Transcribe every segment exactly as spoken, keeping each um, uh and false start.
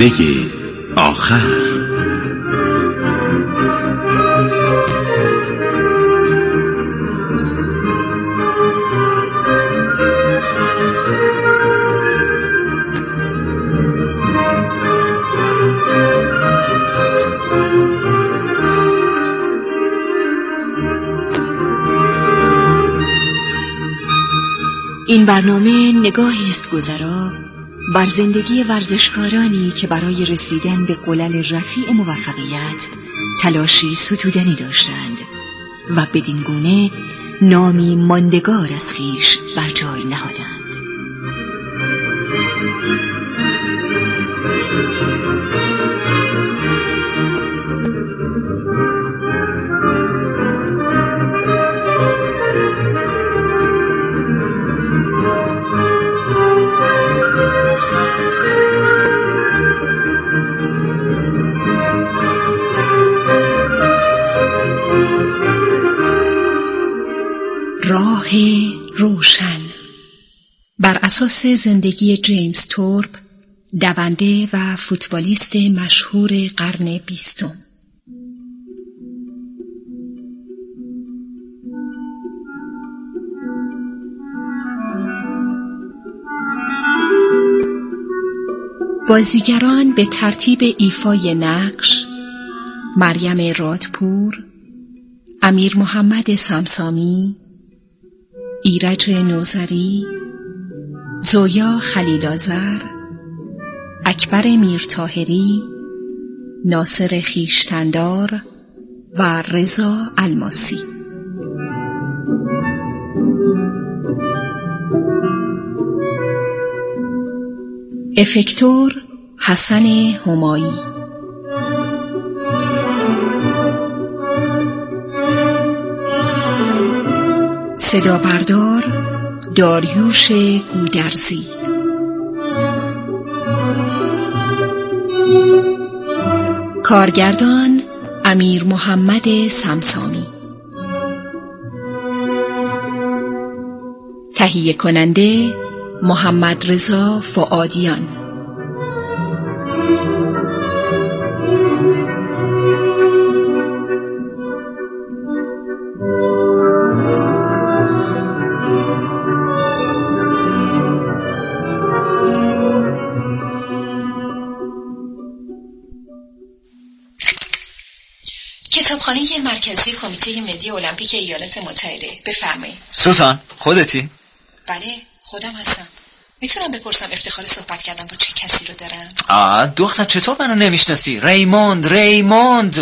پرده آخر. این برنامه نگاهی است گذرا بر زندگی ورزشکارانی که برای رسیدن به قلل رفیع موفقیت تلاشی ستودنی داشتند و بدین گونه نامی ماندگار از خویش بر جای نهادند. راه روشن بر اساس زندگی جیمز تورپ، دونده و فوتبالیست مشهور قرن بیستم. بازیگران به ترتیب ایفای نقش: مریم رادپور، امیر محمد سمسامی، ایرج نوذری، زویا خلیل‌آذر، اکبر میرطاهری، ناصر خویشتندار و رضا الماسی. افکتور حسن همایی. صدا بردار داریوش گودرزی. کارگردان امیر محمد سمسامی. تهیه کننده محمد رضا فؤادیان. کتابخانه مرکزی کمیته ملی المپیک ایالات متحده، بفرمایید. سوزان، خودتی؟ بله، خودم هستم. میتونم بپرسم افتخار صحبت کردن با چه کسی رو دارم؟ آه دختر، چطور منو نمیشناسی؟ ریموند ریموند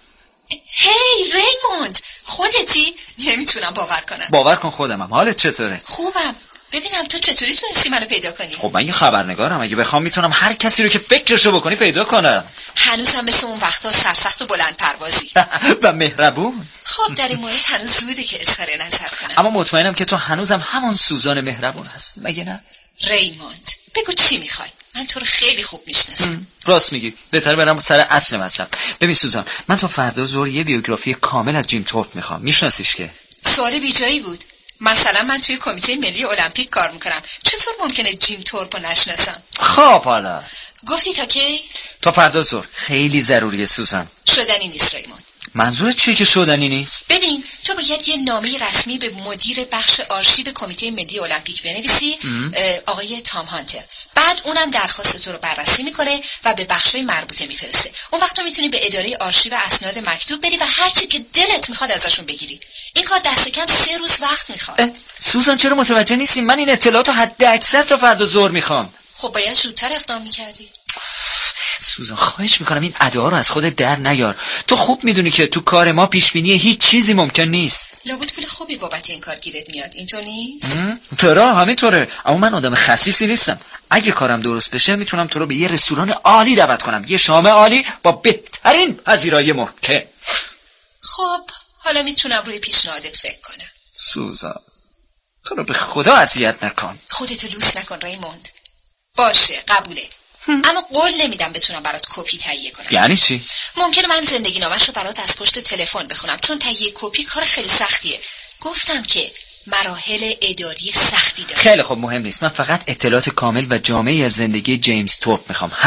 هی ریموند، خودتی؟ نمیتونم باور کنم. باور کن خودمم. حالت چطوره؟ خوبم. ببینم تو چطوری تونستی منو پیدا کنی؟ خب من یه خبرنگارم، اگه بخوام میتونم هر کسی رو که فکرشو بکنی پیدا کنم. هنوزم مثل اون وقتا سرسخت و بلند پروازی و مهربون. خب در این مورد هنوز زوده که اظهار نظر کنم، اما مطمئنم که تو هنوزم همون سوزان مهربون هست، مگه نه؟ ریموند، بگو چی میخوای؟ من تو رو خیلی خوب میشناسم. راست میگی، بهتره برم سر اصل مطلب. ببین سوزان، من تا فردا ظهر یه بیوگرافی کامل از جیم تورپ میخوام. میشناسیش که؟ سوال بیجایی بود. مثلا من توی کمیته ملی المپیک کار میکنم، چطور ممکنه جیم تورپ رو نشناسم؟ خب حالا گفتی تا کی؟ تا فردا ظهر. خیلی ضروریه سوزان. شدنی نیست ریموند. منظورت چیه که شدنی نیست؟ ببین، تو باید یه نامه رسمی به مدیر بخش آرشیو کمیته ملی المپیک بنویسی، آقای تام هانتر. بعد اونم درخواست تو رو بررسی میکنه و به بخشای مربوطه میفرسته. اون وقت تو میتونی به اداره آرشیو اسناد مکتوب بری و هر چی که دلت میخواد ازشون بگیری. این کار دست کم سه روز وقت میخواد. سوزان چرا متوجه نیستی؟ من این اطلاعاتو حد اکثر تا فردا ظهر میخوام. خب باید زودتر اقدام میکردی. سوزان خواهش میکنم این ادعا رو از خودت در نیار. تو خوب میدونی که تو کار ما پیش بینی هیچ چیزی ممکن نیست. لابد پول خوبی بابت این کار گیرت میاد، اینطور نیست؟ چرا؟ همینطوره. اما من آدم خسیسی نیستم. اگه کارم درست بشه میتونم تو رو به یه رستوران عالی دعوت کنم، یه شام عالی با بهترین پذیرایی ممکن. خب حالا میتونم روی پیشنهادت فکر کنم. سوزان تو رو به خدا اذیت نکن. خودتو لوس نکن ریموند. باشه قبوله، اما قول نمیدم بتونم برات کپی تهیه کنم. یعنی چی؟ ممکنه من زندگی نامش رو برات از پشت تلفن بخونم، چون تهیه کپی کار خیلی سختیه. گفتم که مراحل اداری سختی داره. خیلی خوب، مهم نیست. من فقط اطلاعات کامل و جامعی از زندگی جیمز تورپ میخوام، همین.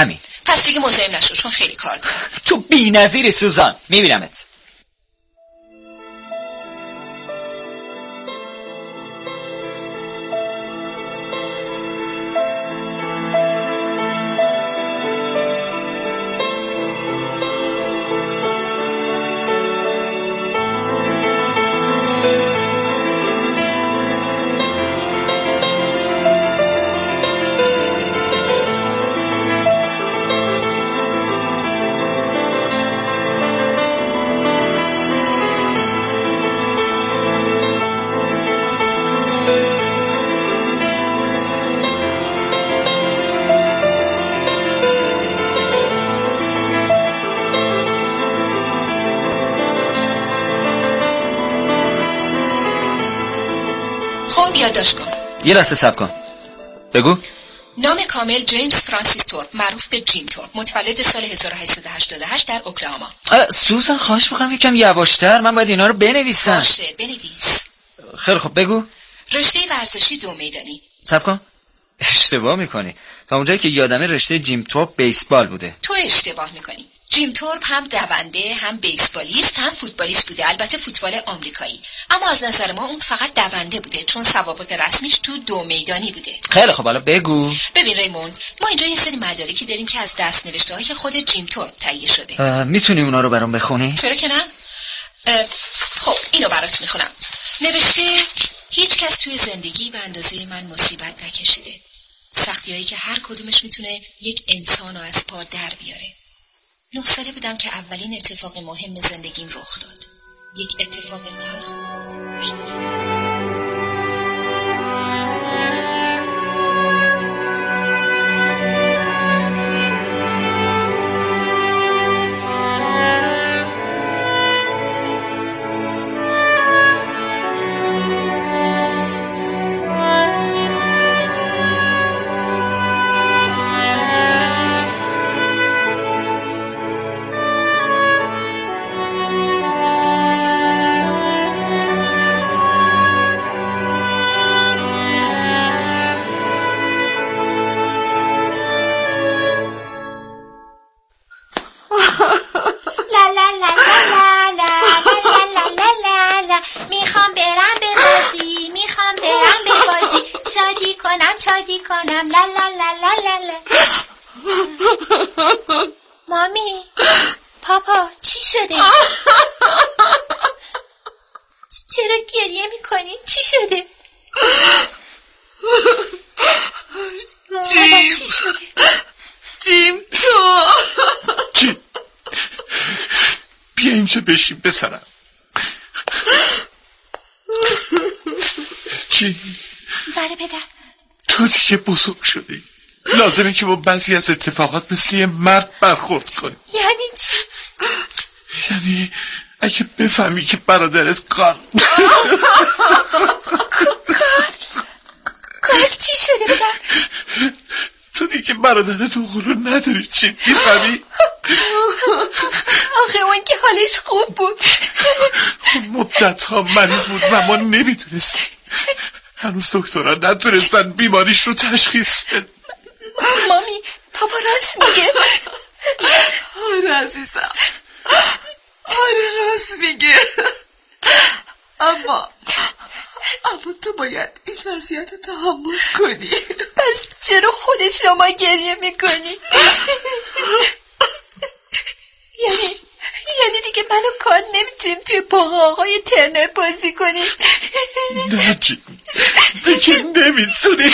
پس دیگه مزاحم نشو چون خیلی کار دارم. تو بی‌نظیری سوزان. میبینمت. یادداشت کن. یه لحظه صبر کن. بگو. نام کامل جیمز فرانسیس تورپ، معروف به جیم تورپ، متولد سال هزار و هشتصد و هشتاد و هشت در اوکلاهاما. سوزان خواهش میکنم یکم یواشتر، من باید اینا رو بنویسم. باشه بنویس. خیلی خب بگو. رشته ورزشی دو میدانی. صبر کن. اشتباه میکنی. تا اونجایی که یادمه رشته جیم تورپ بیسبال بوده. تو اشتباه میکنی. جیم تورپ هم دونده، هم بیسبالیست، هم فوتبالیست بوده، البته فوتبال آمریکایی. اما از نظر ما اون فقط دونده بوده چون سوابق رسمیش تو دو میدانی بوده. خیلی خب حالا بگو. ببین ریموند، ما اینجا یه سری مدارکی داریم که از دست‌نوشته‌های خود جیم تورپ تهیه شده. میتونی اونا رو برام بخونی؟ چرا که نه؟ خب اینو برات میخونم. نوشته هیچ کس توی زندگی به اندازه من مصیبت نکشیده. سختی‌هایی که هر کدومش میتونه یک انسان رو از پا در بیاره. نه ساله بودم که اولین اتفاق مهم زندگیم رخ داد. یک اتفاق تلخ. میخوام برم به بازی، میخوام برم به بازی، شادی کنم شادی کنم لا لا لا لا لا لا. مامی، پاپا، چی شده؟ چرا گریه میکنی؟ چی شده؟ جیم چی شده؟ جیم تو جیم بیا اینجا بشین بسرم. جیم بله پدر. تو دیگه بزرگ شدی، لازمه که با بعضی از اتفاقات مثل یه مرد برخورد کنی. یعنی چی؟ یعنی اگه بفهمی که برادرت کار کار چی شده پدر؟ تو دیگه برادرت حقوق رو نداری. چی میفهمی؟ آخه اون که حالش خوب بود، مدت ها مریض بود و ما نمیدونستیم. هنوز دکترها نتونستن بیماریش رو تشخیص بدن. مامی، پاپا راست میگه. آره عزیزم، آره راست میگه. اما اما تو باید این وضعیت رو تحمل کنی. پس چرا خود شما گریه میکنی؟ یعنی یعنی دیگه من و کال نمیتونیم توی باغ آقای ترنر بازی کنیم؟ نه جیم، دیگه نمیتونی.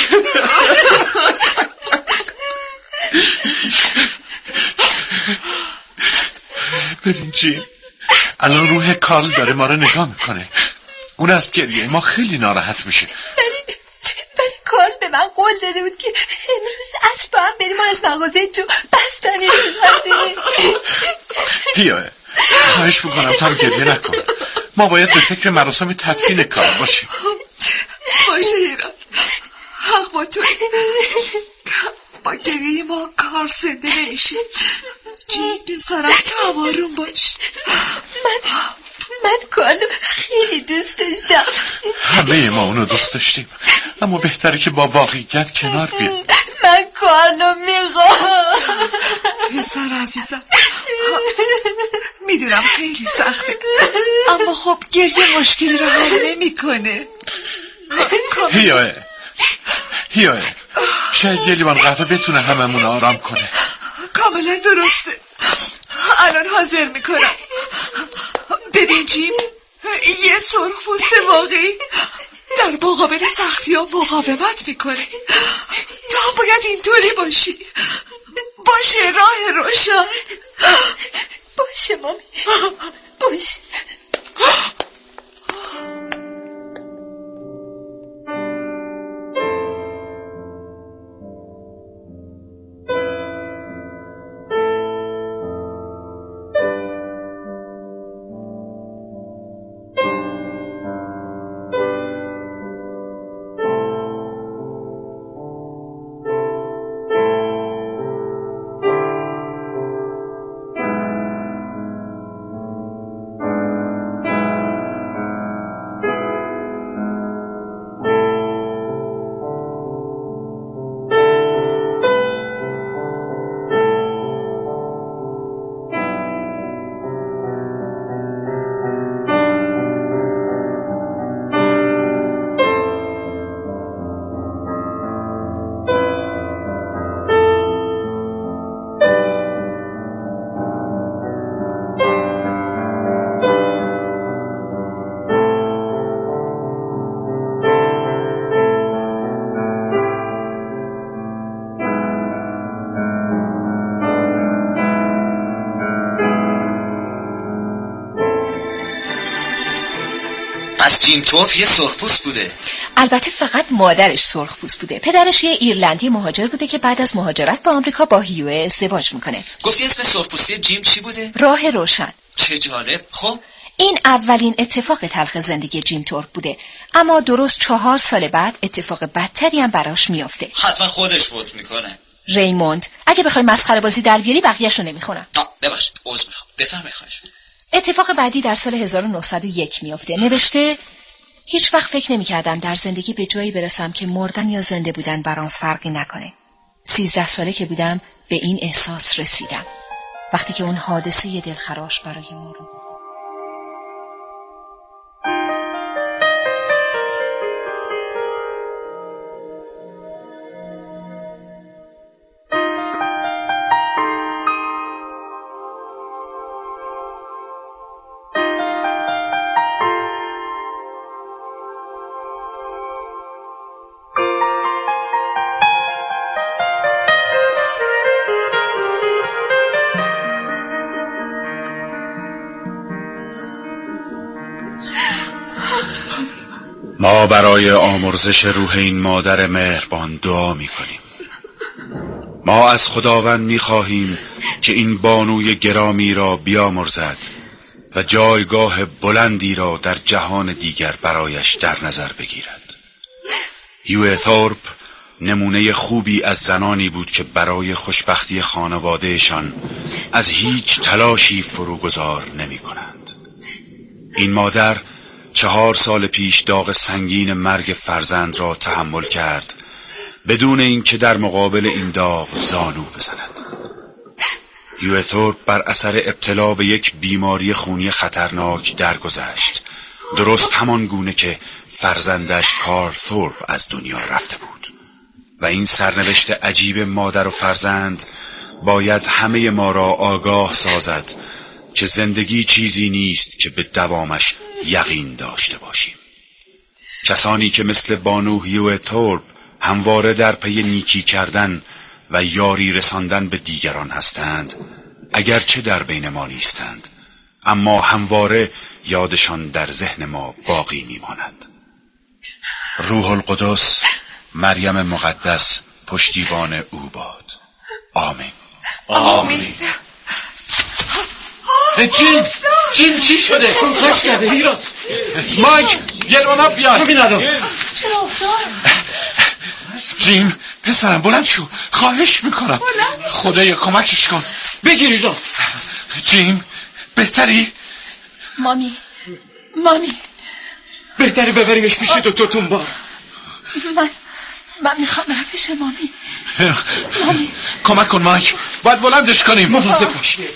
ببین جیم، الان روح کارل داره ما رو نگاه میکنه. اون از گریه ما خیلی ناراحت میشه. ولی ولی کارل به من قول داده بود که امروز عصر با هم بریم از مغازه جو بستنی بردیم. بیا خواهش میکنم تا گریه نکن. ما باید به فکر مراسم تدفین کار باشیم. باشه ایران، حق با تو. با گریه ما کار زنده نمیشه. جیم پسرم تو هم آروم باش. من من کارلو خیلی دوست داشتم. همه ما اونو دوست داشتیم، اما بهتره که با واقعیت کنار بیایم. من کارلو میخوام. پسر عزیزم، میدونم خیلی سخته، اما خب گریه مشکلی رو حل نمیکنه. هیاه هیاه شاید یه لیوان قهوه بتونه هممون آرام کنه. کاملا درسته، الان حاضر میکنم. ببین جیم، یه سرخپوست واقعی در مقابل سختی ها مقاومت میکنه. تو هم باید اینطوری باشی. باشه راه روشن. باشه مامی، باشه. جیم تورپ یه سرخپوست بوده؟ البته فقط مادرش سرخپوست بوده. پدرش یه ایرلندی مهاجر بوده که بعد از مهاجرت به آمریکا با هیو ازدواج میکنه. گفتی اسم سرخپوستی جیم چی بوده؟ راه روشن. چه جالب. خب این اولین اتفاق تلخ زندگی جیم تورپ بوده، اما درست چهار سال بعد اتفاق بدتری هم براش میافته. حتما خودش فوت میکنه. ریموند، اگه بخوای مسخره بازی در بیاری بقیه‌شو نمیخونم. ببخشید، عذر میخوام. بفرمایید خواهش. اتفاق بعدی در سال هزار و نهصد و یک میافته. نوشته: هیچ وقت فکر نمی کردم در زندگی به جایی برسم که مردن یا زنده بودن برام فرقی نکنه. سیزده ساله که بودم به این احساس رسیدم وقتی که اون حادثه ی دلخراش برای ما رو ما برای آمرزش روح این مادر مهربان دعا می کنیم. ما از خداوند می خواهیم که این بانوی گرامی را بیامرزد و جایگاه بلندی را در جهان دیگر برایش در نظر بگیرد. هیو تورپ نمونه خوبی از زنانی بود که برای خوشبختی خانوادهشان از هیچ تلاشی فروگذار نمی کنند. این مادر چهار سال پیش داغ سنگین مرگ فرزند را تحمل کرد بدون اینکه در مقابل این داغ زانو بزند. هیو تورپ بر اثر ابتلا به یک بیماری خونی خطرناک درگذشت، درست همان گونه که فرزندش کارل تورپ از دنیا رفته بود. و این سرنوشت عجیب مادر و فرزند باید همه ما را آگاه سازد که زندگی چیزی نیست که به دوامش یقین داشته باشیم. کسانی که مثل بانو هیو تورپ همواره در پی نیکی کردن و یاری رساندن به دیگران هستند، اگرچه در بین ما نیستند، اما همواره یادشان در ذهن ما باقی میماند. روح القدس، مریم مقدس، پشتیبان او باد. آمین. آمین. جیم جیم چی شده؟ خواست کرده هیرا. مایک یه لیوان آب بیار. همین الان. چرا افتاد؟ جیم پسرم بلند شو، خواهش میکنم، خدایا کمکش کن. بگیر ایران. جیم بهتری؟ مامی مامی بهتره ببریمش پیش دکتر تونبار. من من میخوام برم پیش مامی. مامی کمک کن مایک، باید بلندش کنیم. مواظب باشی.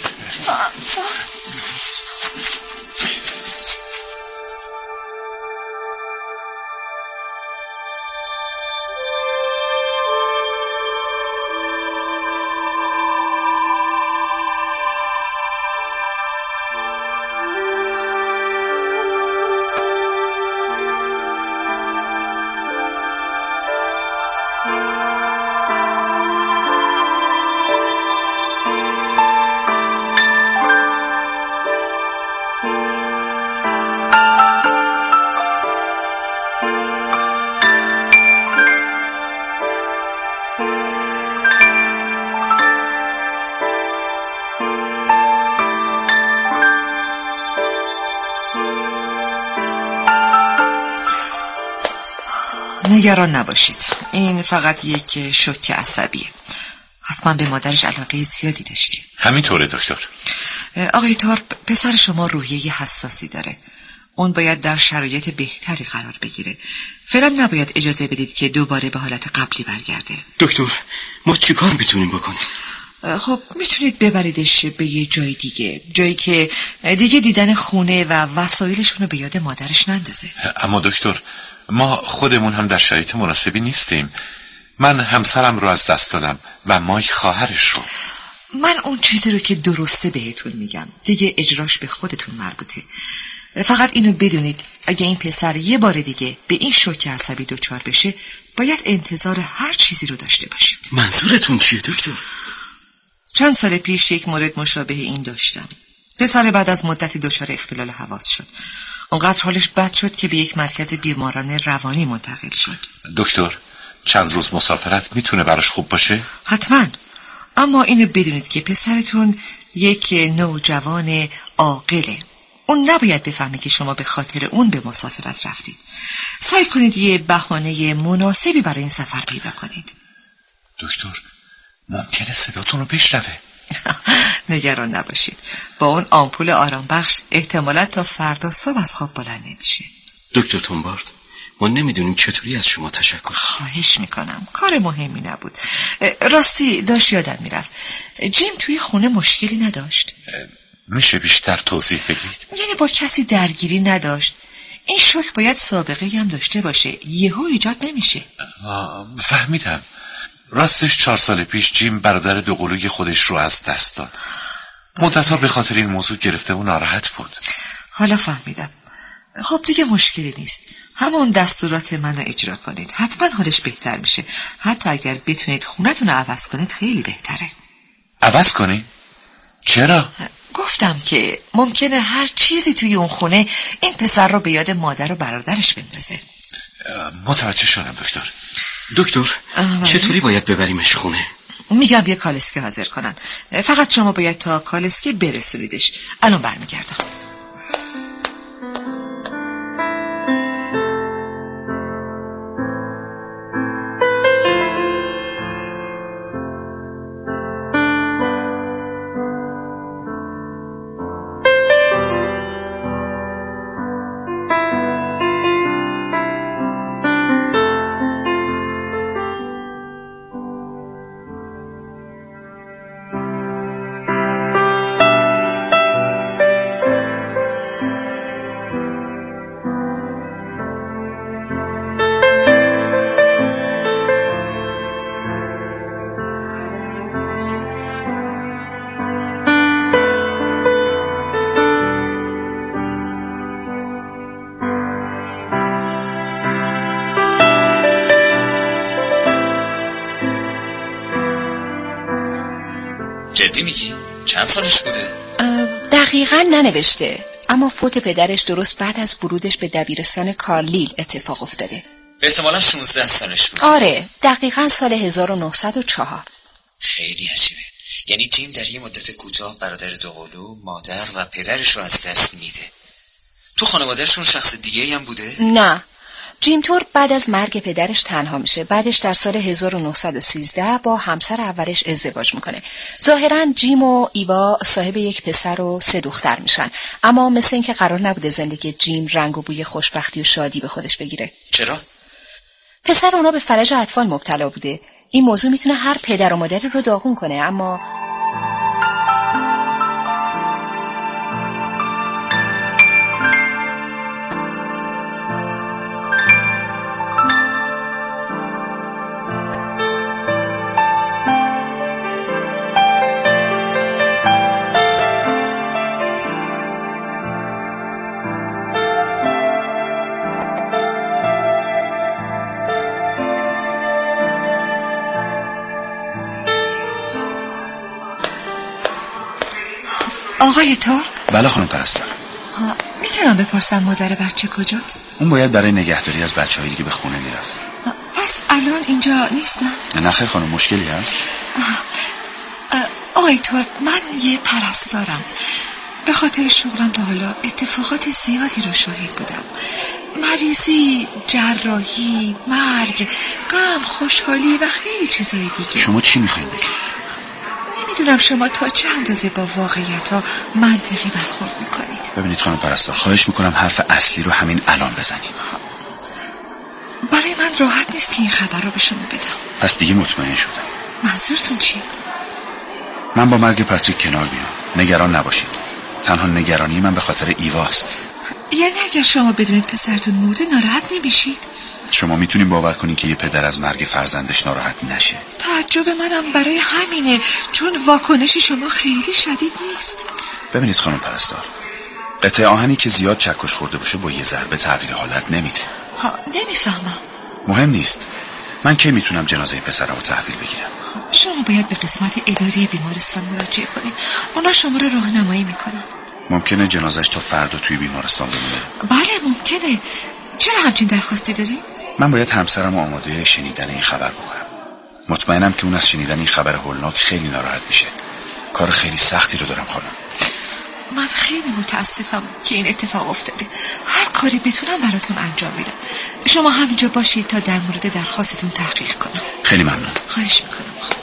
نگران نباشید، این فقط یک شوک عصبیه. حتما به مادرش علاقه زیادی داشتی. همینطوره دکتر. آقای تارپ، پسر شما روحیه حساسی داره. اون باید در شرایط بهتری قرار بگیره. فعلا نباید اجازه بدید که دوباره به حالت قبلی برگرده. دکتر، ما چیکار میتونیم بکنیم؟ خب میتونید ببریدش به یه جای دیگه، جایی که دیگه دیدن خونه و وسایلشون رو به یاد مادرش نندازه. اما دکتر، ما خودمون هم در شرایط مناسبی نیستیم. من همسرم رو از دست دادم و مایک خواهرش رو. من اون چیزی رو که درسته بهتون میگم، دیگه اجراش به خودتون مربوطه. فقط اینو بدونید اگه این پسر یه بار دیگه به این شوک عصبی دچار بشه، باید انتظار هر چیزی رو داشته باشید. منظورتون چیه دکتر؟ چند سال پیش یک مورد مشابه این داشتم. پسر بعد از مدتی دچار اختلال حواس شد. اونقدر حالش بد شد که به یک مرکز بیماران روانی منتقل شد. دکتر، چند روز مسافرت میتونه براش خوب باشه؟ حتما. اما اینو بدونید که پسرتون یک نوجوان عاقله. اون نباید بفهمه که شما به خاطر اون به مسافرت رفتید. سعی کنید یه بهانه مناسبی برای این سفر پیدا کنید. دکتر، ممکنه صداتون رو بشنوه. نگران نباشید، با اون آمپول آرام بخش احتمالا تا فردا صبح از خواب بلند نمیشه. دکتر تونبارد، ما نمیدونیم چطوری از شما تشکر. خواهش میکنم، کار مهمی نبود. راستی داشت یادم میرفت، جیم توی خونه مشکلی نداشت؟ میشه بیشتر توضیح بدید؟ یعنی با کسی درگیری نداشت؟ این شوک باید سابقه هم داشته باشه، یهو ایجاد نمیشه. فهمیدم. راستش چهار سال پیش جیم برادر دوقلوی خودش رو از دست داد. مدتها به خاطر این موضوع گرفته و ناراحت بود. حالا فهمیدم. خب دیگه مشکلی نیست، همون دستورات منو اجرا کنید، حتما حالش بهتر میشه. حتی اگر بتونید خونتون رو عوض کنید خیلی بهتره. عوض کنید؟ چرا؟ گفتم که ممکنه هر چیزی توی اون خونه این پسر رو به یاد مادر و برادرش بندازه. متوجه شدم دکتر. دکتر، چطوری باید ببریمش خونه؟ میگم یه کالسکه حاضر کنن، فقط شما باید تا کالسکه برسونیدش. الان برمیگردم. جدی میگی؟ چند سالش بوده؟ دقیقاً ننوشته، اما فوت پدرش درست بعد از ورودش به دبیرستان کارلیل اتفاق افتاده. احتمالاً شانزده سالش بود. آره، دقیقاً سال هزار و نهصد و چهار. خیلی عجیبه. یعنی جیم در یه مدت کوتاه برادر دوقلو، مادر و پدرش رو از دست میده. تو خانوادهشون شخص دیگه هم بوده؟ نه، جیم تورپ بعد از مرگ پدرش تنها میشه. بعدش در سال هزار و نهصد و سیزده با همسر اولش ازدواج میکنه. ظاهراً جیم و ایوا صاحب یک پسر و سه دختر میشن، اما مثل اینکه قرار نبوده زندگی جیم رنگ و بوی خوشبختی و شادی به خودش بگیره. چرا؟ پسر اونا به فلج اطفال مبتلا بوده. این موضوع میتونه هر پدر و مادری رو داغون کنه، اما آقای تورپ؟ بله خانم پرستار. میتونم بپرسم مادر بچه کجاست؟ اون باید برای نگهداری از بچه‌های دیگه به خونه میرفت. پس الان اینجا نیستم؟ نه خیر خانم، مشکلی هست؟ آقای تورپ، من یه پرستارم. به خاطر شغلم تا حالا اتفاقات زیادی رو شاهد بودم. مریضی، جراحی، مرگ، غم، خوشحالی و خیلی چیزای دیگه. شما چی میخواین بگید؟ نمیدونم شما تا چه اندازه با واقعیت ها منطقی برخورد میکنید. ببینید خانم پرستار، خواهش میکنم حرف اصلی رو همین الان بزنیم. برای من راحت نیست که این خبر رو به شما بدم. پس دیگه مطمئن شدم. منظورتون چیه؟ من با مرگ پاتریک کنار میام. نگران نباشید. تنها نگرانی من به خاطر ایواست. یعنی اگر شما بدونید پسرتون مرده ناراحت نمیشید؟ شما میتونید باور کنید که یه پدر از مرگ فرزندش ناراحت نشه؟ تعجب منم برای همینه، چون واکنش شما خیلی شدید نیست. ببینید خانم پرستار، قطعه آهنی که زیاد چکش خورده باشه با یه ضربه تغییر حالت نمیده. ها، نمیفهمم. مهم نیست. من کی میتونم جنازه پسرم رو تحویل بگیرم؟ شما باید به قسمت اداری بیمارستان مراجعه کنید. اونا شما رو راهنمایی میکنن. ممکنه جنازش تا فردا توی بیمارستان بمونه؟ بله ممکنه. چرا همچین درخواستی داری؟ من باید همسرم آماده شنیدن این خبر بکنم. مطمئنم که اون از شنیدن این خبر هولناک خیلی ناراحت میشه. کار خیلی سختی رو دارم خانم. من خیلی متاسفم که این اتفاق افتاده. هر کاری بتونم براتون انجام میدم. شما همینجا باشید تا در مورد درخواستتون تحقیق کنم. خیلی ممنون. خواهش میکنم.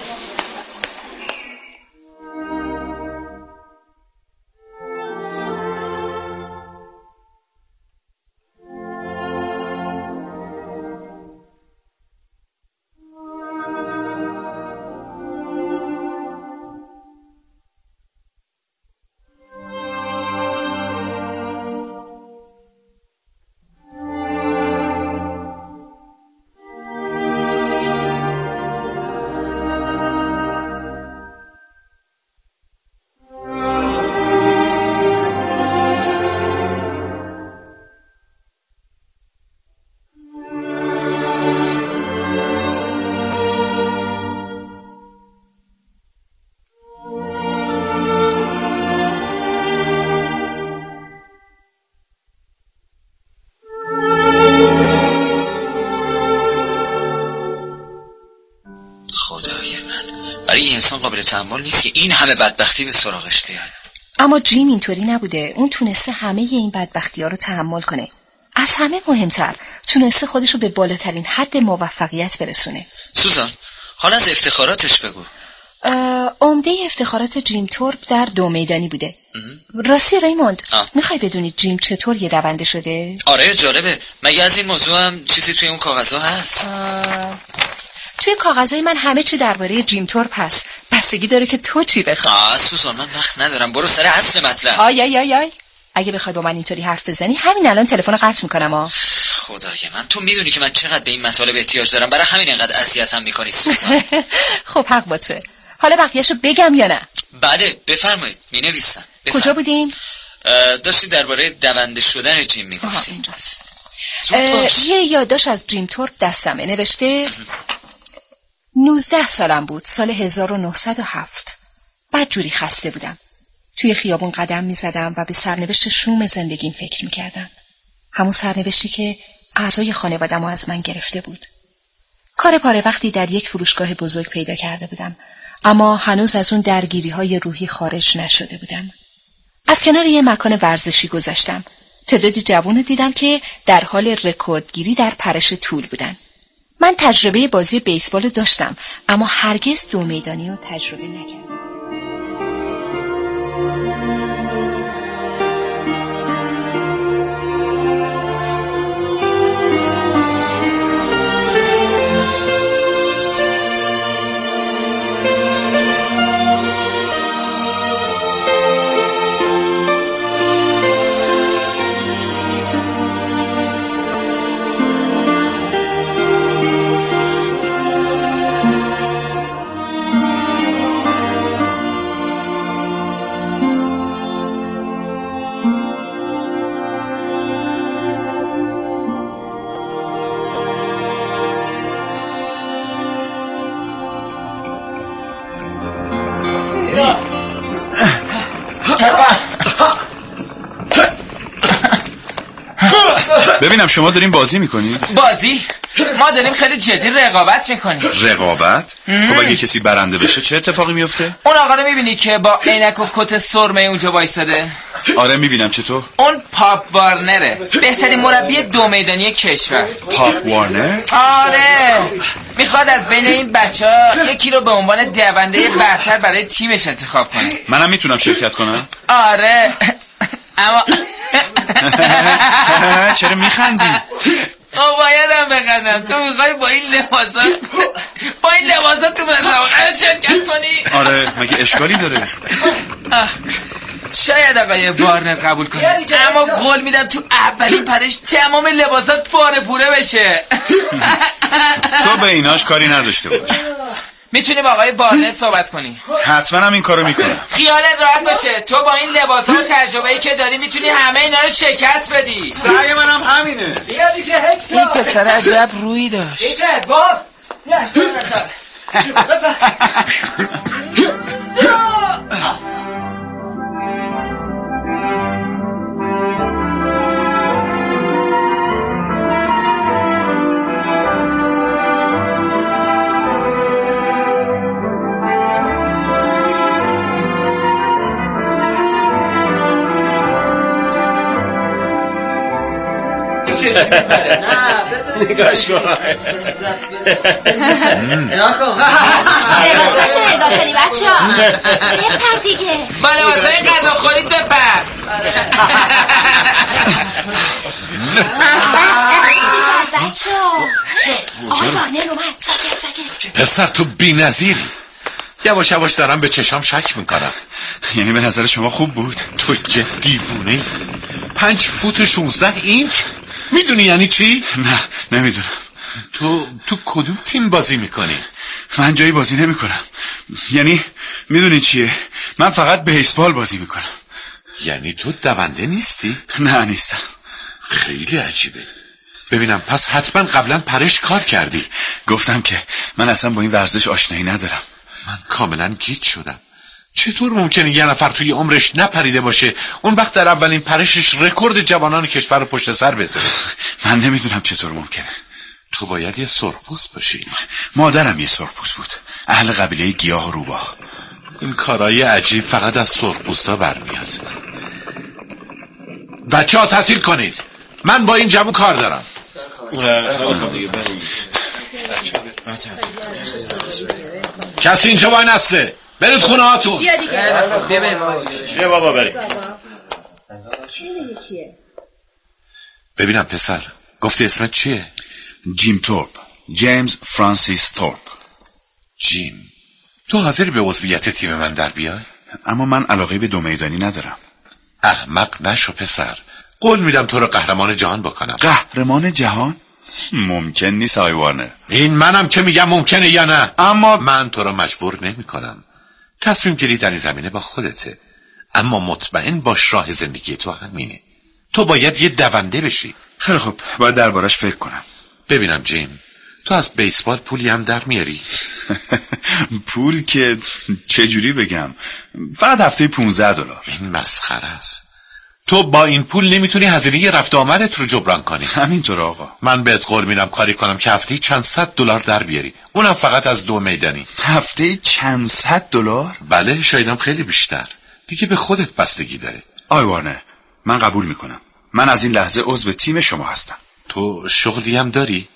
برای انسان قابل تحمل نیست که این همه بدبختی به سراغش بیاد. اما جیم اینطوری نبوده. اون تونسته همه این بدبختی ها رو تحمل کنه. از همه مهمتر تونسته خودش رو به بالاترین حد موفقیت برسونه. سوزان، حالا از افتخاراتش بگو. عمده افتخارات جیم تورپ در دو میدانی بوده. راستی ریموند، میخوای بدونی جیم چطور یه دونده شده؟ آره جالبه. مگه از این موضوع هم چیزی توی اون کاغذها هست؟ توی کاغذهای من همه چی درباره جیم تورپ هست. بستگی داره که تو چی بخوای. آه سوزان، من وقت ندارم. برو سر اصل مطلب. آی آی آی آی اگه بخوای با من اینطوری حرف بزنی همین الان تلفن رو قطع میکنم. ها خدای من، تو میدونی که من چقدر به این مطالب احتیاج دارم، برای همین اینقدر اذیتم میکنی سوزان. خب حق با توه. حالا بقیه‌شو بگم یا نه؟ بله بفرمایید، مینویسم. کجا بودیم؟ داشتی درباره دونده شدن جیم میگفتی. اینجاست. یه یادداشت از جیم تورپ دستمه. نوشته نوزده سالم بود، سال هزار و نهصد و هفت. بدجوری خسته بودم. توی خیابون قدم می زدم و به سرنوشت شوم زندگیم فکر می کردم. همون سرنوشتی که اعضای خانوادم رو از من گرفته بود. کار پاره وقتی در یک فروشگاه بزرگ پیدا کرده بودم، اما هنوز از اون درگیری های روحی خارج نشده بودم. از کنار یه مکان ورزشی گذشتم. تعدادی جوان دیدم که در حال رکوردگیری در پرش طول بودن. من تجربه بازی بیسبال داشتم اما هرگز دو میدانی رو تجربه نکردم. ببینم شما دارین بازی میکنید؟ بازی؟ ما داریم خیلی جدی رقابت میکنیم. رقابت؟ خب اگه کسی برنده بشه چه اتفاقی میفته؟ اون آقا رو میبینی که با عینک و کت سرمه اونجا وایساده؟ آره میبینم. چطور؟ اون پاپ وارنره، بهترین مربی دو میدانی کشور. پاپ وارنر؟ آره، میخواد از بین این بچه ها یکی رو به عنوان دونده برتر برای تیمش انتخاب کنه. منم میتونم شرکت کنم؟ آره اما چرا میخندی؟ او بایدم بخندم. تو میخوای با این لباسات با این لباسات تو مسابقه شرکت کنی؟ آره مگه اشکالی داره؟ شاید آقای وارنر قبول کنه اما قول میدم تو اولین پرش تمام لباسات پاره پوره بشه. تو به ایناش کاری نداشته باش. میتونی با آقای وارنر صحبت کنی؟ حتما هم این کارو میکنم. خیالت راحت باشه، تو با این لباسا و تجربه‌ای که داری میتونی همه اینا رو شکست بدی. سعی منم همینه. بیا دیگه هکتور. این پسر عجب روی داشت. دیگه باب. نه نگاش کن. لباساشو نگاه کنی بچه ها. یه پر دیگه با لباسای غذا خورید بپر. بچه ها آقای وارنر اومد. ساکت ساکت. پسر تو بی نظیری. یواش یواش دارم به چشام شک میکنم. یعنی به نظر شما خوب بود؟ تو یه دیوونه. پنج فوت شونزده اینچ. میدونی یعنی چی؟ نه نمیدونم. تو تو کدوم تیم بازی میکنی؟ من جایی بازی نمیکنم. یعنی میدونی چیه؟ من فقط بیسبال بازی میکنم. یعنی تو دونده نیستی؟ نه نیستم. خیلی عجیبه. ببینم پس حتما قبلا پرش کار کردی. گفتم که من اصلا با این ورزش آشنایی ندارم. من کاملا گیج شدم. چطور ممکنه یه نفر توی عمرش نپریده باشه اون وقت در اولین پرشش رکورد جوانان کشور رو پشت سر بذاره؟ من نمیدونم چطور ممکنه. تو باید یه سرخپوست باشی. مادرم یه سرخپوست بود، اهل قبیله گیاه و روباه. این کارهای عجیب فقط از سرخپوستا برمیاد. بچه ها تعطیل کنید، من با این جمع کار دارم. کسی اینجا وای نسته، برید خونه هاتون. بیا دیگه بیا بابا بریم. ببینم پسر، گفتی اسمت چیه؟ جیم تورپ، جیمز فرانسیس تورپ. جیم، تو حاضری به عضویت تیم من در بیای؟ اما من علاقه به دو میدانی ندارم. احمق نشو پسر، قول میدم تو رو قهرمان جهان بکنم. قهرمان جهان؟ ممکن نیست آقای وارنر. این منم که میگم ممکنه یا نه، اما من تو رو مجبور نمی کنم. تصمیم گیری در این زمینه با خودته، اما مطمئن باش راه زندگی تو همینه. تو باید یه دونده بشی. خیلی خوب، باید دربارش فکر کنم. ببینم جیم، تو از بیسبال پولی هم در میاری؟ پول که چجوری بگم، فقط هفته پونزده دلار. این مسخره است. تو با این پول نمیتونی هزینه رفت آمدت رو جبران کنی. همینطور آقا. من بهت قول میدم کاری کنم که هفته چند صد دلار در بیاری، اونم فقط از دو میدانی. هفته چند صد دلار؟ بله، شایدم خیلی بیشتر. دیگه به خودت بستگی داره. آی وارنر، من قبول میکنم. من از این لحظه عضو تیم شما هستم. تو شغلی هم داری؟